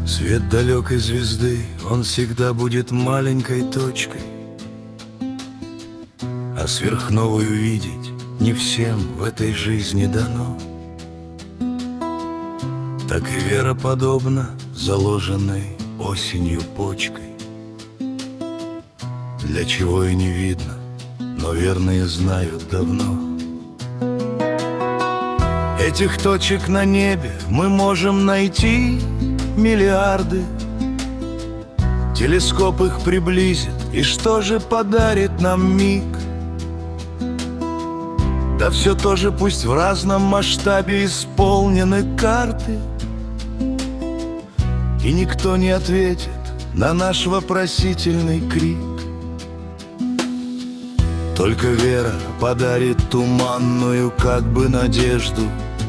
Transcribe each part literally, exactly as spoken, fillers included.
Свет далекой звезды, он всегда будет маленькой точкой, а сверхновой увидеть не всем в этой жизни дано. Так и вера подобна заложенной осенью почкой, для чего и не видно, но верные знают давно. Этих точек на небе мы можем найти миллиарды. Телескоп их приблизит, и что же подарит нам миг? Да все тоже пусть в разном масштабе исполнены карты, и никто не ответит на наш вопросительный крик. Только вера подарит туманную как бы надежду,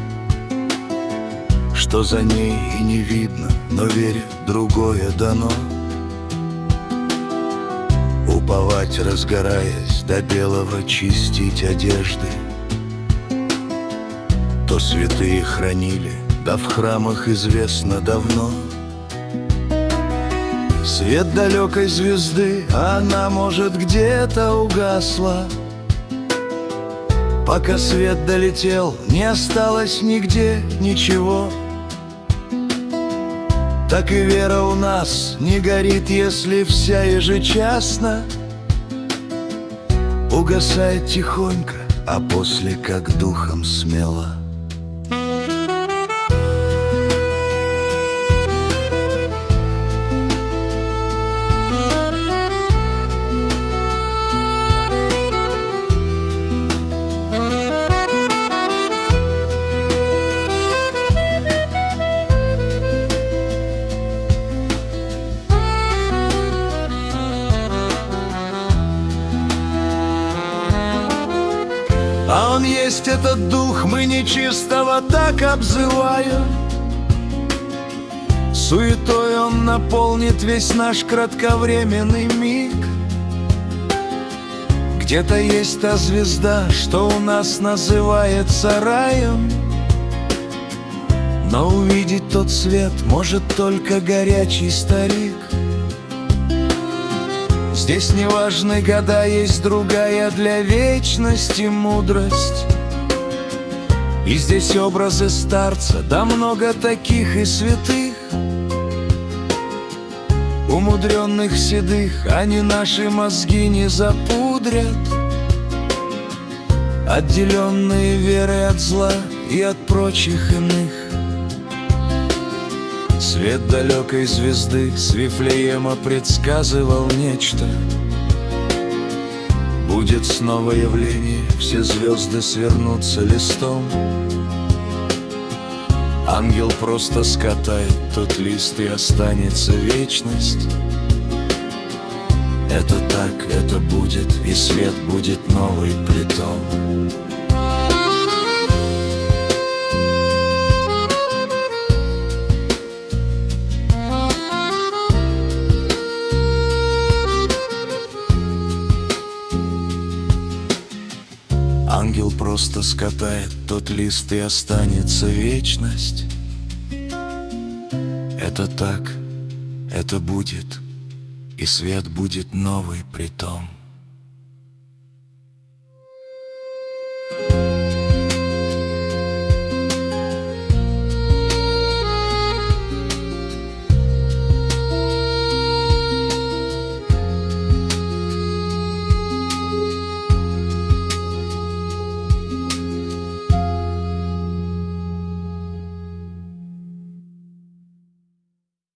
что за ней и не видно, но вере другое дано. Уповать, разгораясь до белого, чистить одежды. То святые хранили, да в храмах известно давно. Свет далекой звезды, она, может, где-то угасла. Пока свет долетел, не осталось нигде ничего. Так и вера у нас не горит, если вся ежечасно угасает тихонько, а после как духом смело. А он есть этот дух, мы нечистого так обзываем. Суетой он наполнит весь наш кратковременный миг. Где-то есть та звезда, что у нас называется раем, но увидеть тот свет может только горячий старик. Здесь не важны года, есть другая для вечности мудрость. И здесь образы старца, да много таких и святых, умудренных седых, они наши мозги не запудрят, отделенные верой от зла и от прочих иных. Свет далекой звезды с Вифлеема предсказывал нечто. Будет снова явление, все звезды свернутся листом. Ангел просто скатает тот лист, и останется вечность. Это так, это будет, и свет будет новый притом. Ангел просто скатает тот лист, и останется вечность. Это так, это будет, и свет будет новый притом.